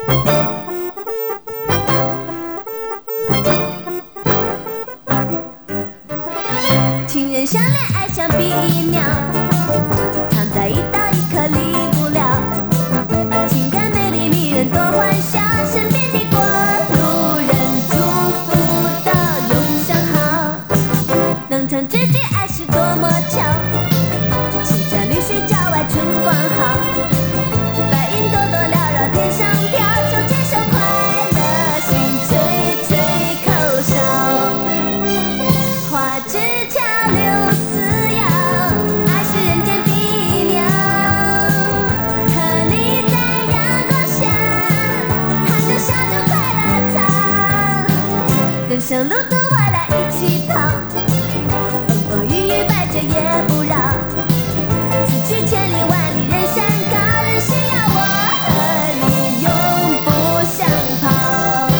情人相恋，爱像比鸟，常在一刀一颗离不了。情感美丽迷人多欢笑，身边的过路人祝福到永相好。能成知己，爱是多么巧，青山绿水郊外春光好。白云朵朵缭绕天上飘，手牵手快乐，心吹吹口哨。花枝桥柳丝摇，爱是人间的鸟。和你在阳光下，喊着笑着快乐草。人生路途我俩一起跑，风风雨雨百折也不扰。此去千里万里人山高，人生要我和你永不相抛。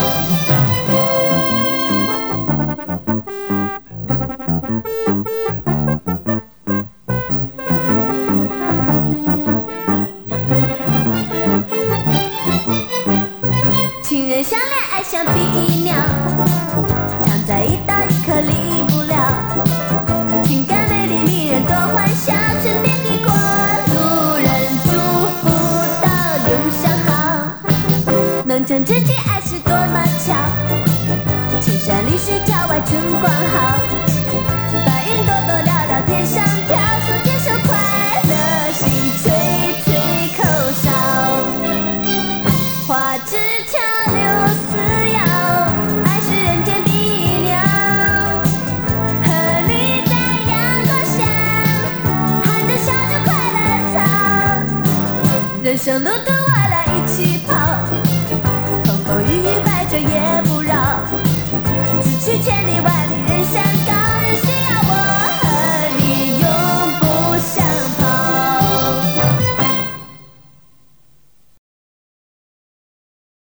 情人相恋，爱像比鸟，常在一刀一颗离不了。情感美丽迷人多欢笑，身边的过路人祝福到永相好。能成知己，爱是多么巧，青山绿水郊外春光好。白云朵朵缭绕天上飘，手牵手快乐，心吹吹口哨。花枝桥柳丝摇，爱是人间的鸟。和你在阳光下，喊着笑着快乐草。人生路途我